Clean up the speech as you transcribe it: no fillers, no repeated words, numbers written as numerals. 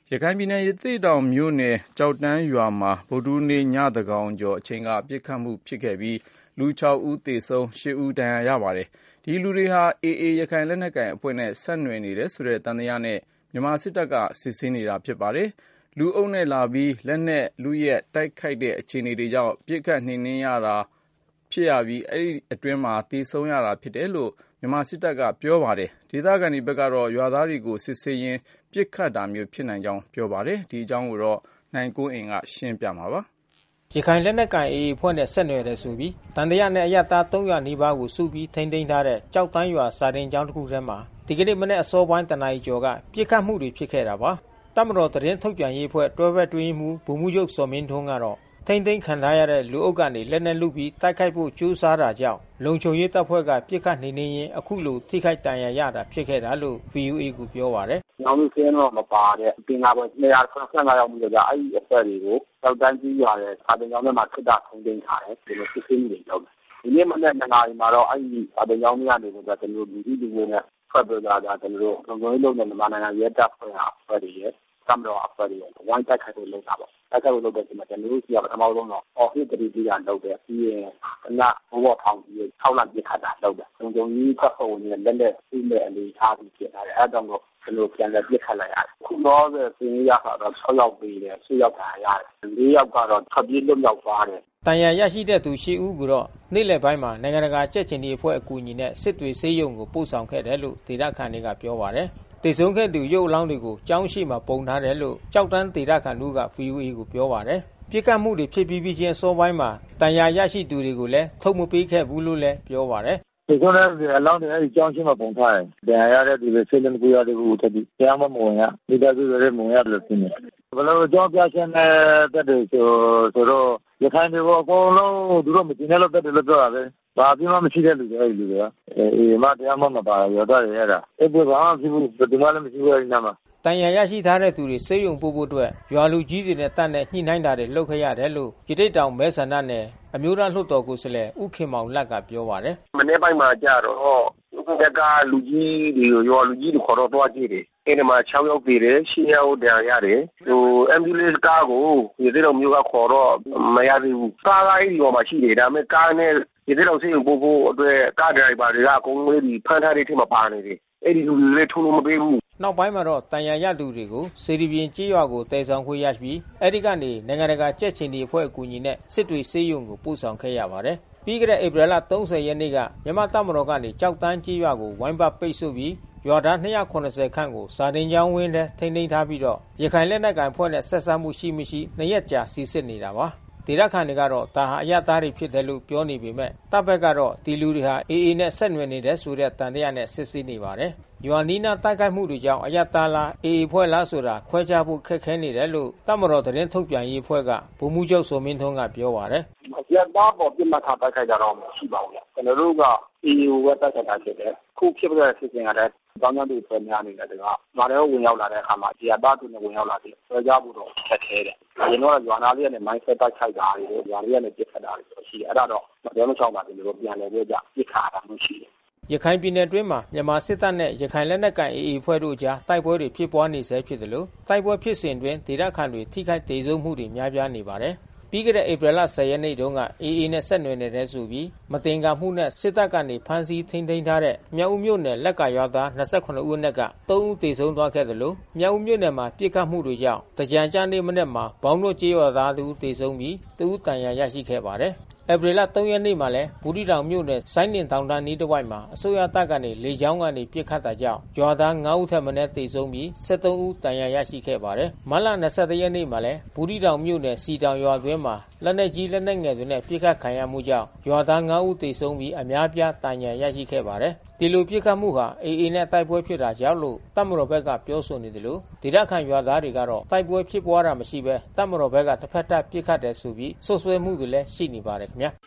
ရခိုင်ပြည်နယ်ရသေ့တောင်မြို့နယ်ကျောက်တန်းရွာမှာဗုဒ္ဓဟူးနေ့ညသန်းခေါင်ကျော်အချိန်ကပစ်ခတ်မှုဖြစ်ခဲ့ပြီးလူ6ဦးသေဆုံး8ဦးဒဏ်ရာရပါတယ်။ဒီလူတွေဟာ AA ရခိုင်လက်နက်ကိုင်အဖွဲ့နဲ့ဆက်နွယ်နေတယ်ဆိုတဲ့သံသယနဲ့မြန်မာစစ်တပ်ကစစ်ဆေးနေတာဖြစ်ပါတယ်။လူအုပ်နဲ့လာပြီးလက်နက်လုယက်တိုက်ခိုက်တဲ့အခြေအနေတွေကြောင့်ပစ်ခတ်နှိမ်နင်းရပြီးအဲဒီအတွင်းသေဆုံးရတာဖြစ်တယ်လို့မြန်မာစစ်တပ်ကပြောပါတယ်။ဒေသခံတွေဘက်ကတော့ရွာသားတွေကိုစစ်ဆေးရင်းပစ်ခတ်တာမျိုးဖြစ်နိုင်ကြောင်းပြောပါတယ်။ဒီအကြောင်းကိုနိုင်ကွန်းအိန်ကရှင်းပြပါမယ်။ရခိုင်လက်နက်ကိုင် AA အဖွဲ့နဲ့ဆက်နွယ်တယ်ဆိုပြီးတန်တရားနဲ့အရသား300နီးပါးကိုစုပြီးထိန်းသိမ်းထားတဲ့ကြောက်တန်းရွာစာတင်ကျောင်းတစ်ခုထဲမှာဒီကနေ့မနေ့အစောပိုင်းတနာရီကျော်ကပစ်ခတ်မှုတွေဖြစ်ခဲ့တာပါ။တပ်မတော်သတင်းထုတ်ပြန်ရေးအဖွဲ့တွဲဘက်တွင်းမှုဗိုလ်မှူးချုပ်စော်မင်းထွန်းကတော့ထိန်းသိမ်းခံထားရတဲ့လူအုပ်ကနေလက်နက်လုပြီးတိုက်ခိုက်ဖို့ကြိုးစားတာကြောင့်လုံခြုံရေးတပ်ဖွဲ့ကပစ်ခတ်နှိမ်နင်းရင်အခုလိုထိခိုက်ဒဏ်ရာရတာဖြစ်ခဲ့တာလို့ VOA ကိုပြောပါတယ်။နောက်လို့ဆင်းတော့မပါတဲ့ပင်နာပွဲ275ယောက်မှုကြအဲ့ဒီအဖွဲ့တွေကိုတောက်တန်းကြီးရွာတဲ့စာတင်ကျောင်းထဲမှာစစ်တပ်ထုံးသိမ်းထားတယ်ဒီလိုစစ်ဆေးမှုတွေလုပ်တယ်။ဒီနေ့မနေ့2နာရီမှာတော့အဲ့ဒီစာတင်ကျောင်းထဲကနေကျွန်တော်တို့လူကြီးလူငယ်နဲ့ဖွဲ့ပေးကြတာကျွန်တော်တို့လုံခြုံရေးလုပ်တဲ့မြန်မာနိုင်ငံရဲတပ်ဖွဲ့အဖွဲ့တွေရဲ့ကမ်မရာအဖွဲ့တွေဝိုင်းတိုက်ခိုက်ဖို့လုပ်တာပေါ့။တိုက်ခိုက်ဖို့လုပ်တဲ့ချိန်မှာကျွန်တော်တို့စီကပထမဆုံးတော့အော်ဟစ်တရီကြီးကလုပ်တယ်ပြီးရင်ကနဘောထောင်ကြီး6လပြစ်ခတ်တာလုပ်တယ်။လုံခြုံရေးတပ်ဖွဲ့ဝင်တွေလက်လက်ပြီးမဲ့အနေထားပြီးဖြစ်လာတယ်။အဲဒါကြောင့်ကျွန်တော်ပြန်လက်ပြစ်ခတ်လိုက်ရတယ်။ခုတော့စင်ရတာတော့6ယောက်ပြီးတယ်10ယောက်သာရတယ်။4ယောက်ကတော့ထွက်ပြေးလွတ်မြောက်သွားတယ်။တန်ရာရရှိတဲ့သူ8ဦးကိုတော့နေ့လယ်ပိုင်းမှာနိုင်ငံတကာကြက်ချင်ဒီအဖွဲ့အကူအညီနဲ့စစ်တွေဆေးရုံကိုပို့ဆောင်ခဲ့တယ်လို့ဒေသခံတွေကပြောပါတယ်။တေဆုံးခဲ့သူရုပ်အလောင်းတွေကိုကျောင်းရှိမှာပုံထားတယ်လို့ကြောက်တန်းဒေသခံတို့က VOA ကိုပြောပါတယ်။ပြစ်ခတ်မှုတွေဖြစ်ပြီးချင်းအစောပိုင်းမှာတန်ရာရရှိသူတွေကိုလည်းထုတ်မပေးခဲ့ဘူးလို့လည်းပြောပါတယ်။တေဆုံးတဲ့အလောင်းတွေအဲဒီကျောင်းရှိမှာပုံထားတယ်။တန်ရာရတဲ့သူတွေဆေးလုံးကိုရတဲ့ကိုတတိတရားမမဝင်ရမိသားစုတွေမဝင်ရလို့ဖြစ်နေ။ဘယ်လိုကြောင်းပြချင်းနဲ့တက်တယ်ဆိုတော့ရခိုင်တွေကအကုန်လုံးသူတို့မကျင်တဲ့လို့တက်တယ်လို့ပြောတာပဲ။ဘာပြမမရှိတဲ့လူတွေအဲဒီလူတွေကအေးမတရားမပါရတော့ရတာအဲ့ဒီဘာမှဖြစ်ဘူးဒီမှာလည်းမရှိဘူးအဲဒီနာမှာတန်ရာရရှိထားတဲ့သူတွေစေယုံပို့ဖို့အတွက်ရွာလူကြီးတွေနဲ့တပ်နဲ့ညှိနှိုင်းတာတွေလုပ်ခဲ့ရတယ်လို့ရတိတ်တောင်မဲဆန္ဒနယ်အမျိုးသားလွှတ်တော်ကိုယ်စားလှယ်ဦးခင်မောင်လတ်ကပြောပါတယ်မနေ့ပိုင်းမှာကြတော့တက်ကလူကြီးတွေရွာလူကြီးတွေခေါ်တော့တွားကြည့်တယ်အဲ့ဒီမှာ6ယောက်ပြည်တယ်10ယောက်ဒဏ်ရာရတယ်ambulance ကားကိုရတိတ်တောင်မျိုးကခေါ်တော့မရသေးဘူးကားအဲ့ဒီရွာမှာရှိတယ်ဒါပေမဲ့ကားနဲ့ရတိတ်တောင်စေယုံပို့ဖို့အတွက်ကားဒရိုင်ဘာတွေကအကုန်လုံးဒီဖမ်းထားတဲ့ထဲမှာပါနေတယ်အဲ့ဒီလူတွေလည်းထုံးလို့မပေးဘူးနောက်ပိုင်းမှာတော့တန်ရာရလူတွေကိုစေတီပြင်ကြေးရွာကိုတည်ဆောင်ခွင့်ရပြီးအဲဒီကနေနိုင်ငံတကာကြက်ချင်ဒီအဖွဲ့အကူအညီနဲ့စစ်တွေဆေးရုံကိုပို့ဆောင်ခဲ့ရပါတယ်။ပြီးခဲ့တဲ့ဧပြီလ30ရက်နေ့ကမြန်မာတပ်မတော်ကနေကြောက်တန်းကြေးရွာကိုဝိုင်းပတ်ပိတ်ဆို့ပြီးရွာသား290ခန့်ကိုစာတင်ကျောင်းဝင်းထဲထိန်းသိမ်းထားပြီးတော့ရခိုင်လက်နက်ကိုင်အဖွဲ့နဲ့ဆက်စပ်မှုရှိမရှိ2ရက်ကြာစီစစ်နေတာပါ။ဒေသခံတွေကတော့ဒါဟာအရသားတွေဖြစ်တယ်လို့ပြောနေပေမဲ့တပ်ဘက်ကတော့ဒီလူတွေဟာ AA နဲ့ဆက်နွယ်နေတဲ့ဆိုတဲ့တန်တရားနဲ့စစ်ဆေးနေပါတယ်။ရွာနီးနားတိုက်ခိုက်မှုတွေကြောင့်အရသားလား AA ဖွဲ့လားဆိုတာခွဲခြားဖို့ခက်ခဲနေတယ်လို့တပ်မတော်သတင်းထုတ်ပြန်ရေးအဖွဲ့ကဗိုလ်မှူးချုပ်စောမင်းထွန်းကပြောပါတယ်။အရသားပေါ်ပြစ်မှတ်ထားတိုက်ခိုက်ကြတော့မရှိပါဘူး။ကျွန်တော်တို့က AA ကိုပဲတိုက်ခိုက်တာဖြစ်တယ်။ခုဖြစ်တဲ့ဖြစ်စဉ်ကလည်းတောင်းတတွေဖွဲ့များနေတယ်ကမာရဲဝင်ရောက်လာတဲ့အခါမှာအရသားတွေနဲ့ဝင်ရောက်လာပြီးဆွဲကြဖို့တော့ခက်ခဲတယ်။အရင်တော့ရွာသားလေးနဲ့မိုင်းဆက်တိုက်ခိုက်တာတွေရွာလေးနဲ့ပြစ်ခတ်တာတွေရှိတယ်။အဲ့ဒါတော့မပြောမချောင်းပါကျွန်တော်တို့ပြန်လည်ပြကြပြစ်ခတ်တာမျိုးရှိတယ်ရခိုင်ပြည်နယ်တွင်းမှာမြန်မာစစ်တပ်နဲ့ရခိုင်လက်နက်ကိုင် AA ဖွဲ့တို့ကြားတိုက်ပွဲတွေဖြစ်ပွားနေဆဲဖြစ်တယ်လို့တိုက်ပွဲဖြစ်စဉ်တွင်ဒေသခံတွေထိခိုက်ဒေဆုံးမှုတွေများပြားနေပါတယ်။ပြီးခဲ့တဲ့ဧပြီလ10ရက်နေ့တုန်းက AA နဲ့ဆက်နွယ်နေတဲ့ဆိုပြီးမတင်ကာမှုနဲ့စစ်တပ်ကနေဖမ်းဆီးထိန်းသိမ်းထားတဲ့မြောက်ဦးမြို့နယ်လက်ကာရွာသား28ဦးအနက်က3ဦးသေဆုံးသွားခဲ့တယ်လို့မြောက်ဦးမြို့နယ်မှာပြစ်ခတ်မှုတွေကြောင့်တကြံကြနေ့မနေ့မှာဘောင်းတို့ကျေးရွာသား2ဦးသေဆုံးပြီး2ဦးတန်ရာရရှိခဲ့ပါတယ်။ဧပြီလ3ရက်နေ့မှာလဲဘူးတီတောင်မြို့နယ်စိုင်းနှင်တောင်တန်းနီးတစ်ဝိုက်မှာအစိုးရတပ်ကနေလေကြောင်းကနေပစ်ခတ်တာကြောင့်ရွာသား9ဦးထက်မနည်းသေဆုံးပြီး73ဦးဒဏ်ရာရရှိခဲ့ပါတယ်။မတ်လ21ရက်နေ့မှာလဲဘူးတီတောင်မြို့နယ်စီတောင်ရွာတွင်းမှာလက်နက်ကြီးလက်နက်ငယ်တွေနဲ့ပစ်ခတ်ခံရမှုကြောင့်ရွာသား9ဦးသေဆုံးပြီးအများပြားဒဏ်ရာရရှိခဲ့ပါတယ်။ဒီလိုပစ်ခတ်မှုဟာ AA နဲ့တိုက်ပွဲဖြစ်တာကြောင့်လို့တပ်မတော်ဘက်ကပြောဆိုနေတယ်လို့ဒေသခံရွာသားတွေကတော့တိုက်ပွဲဖြစ်ပွားတာမရှိဘဲတပ်မတော်ဘက်ကတစ်ဖက်တပ်ပစ်ခတ်တယ်ဆိုပြီးဆွဆွဲမှုတွေလည်းရှိနေပါတယ်ခင်ဗျာ။